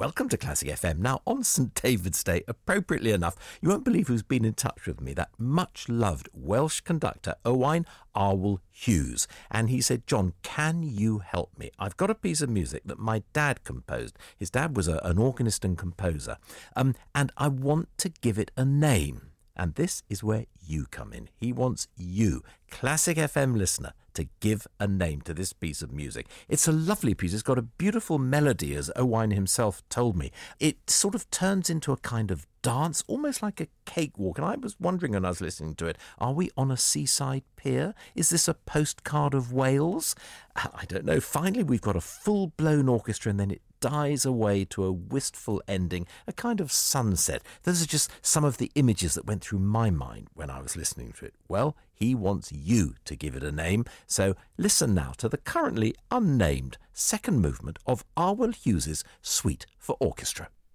welcome to Classic FM. Now, on St David's Day, appropriately enough, you won't believe who's been in touch with me, that much-loved Welsh conductor, Owain Arwyl Hughes. And he said, John, can you help me? I've got a piece of music that my dad composed. His dad was an organist and composer. And I want to give it a name. And this is where you come in. He wants you, Classic FM listener, to give a name to this piece of music. It's a lovely piece. It's got a beautiful melody, as Owain himself told me. It sort of turns into a kind of dance, almost like a cakewalk. And I was wondering when I was listening to it, are we on a seaside pier? Is this a postcard of Wales? I don't know. Finally, we've got a full-blown orchestra, and then it dies away to a wistful ending, a kind of sunset. Those are just some of the images that went through my mind when I was listening to it. Well, he wants you to give it a name, so listen now to the currently unnamed second movement of Arwyl Hughes's Suite for Orchestra.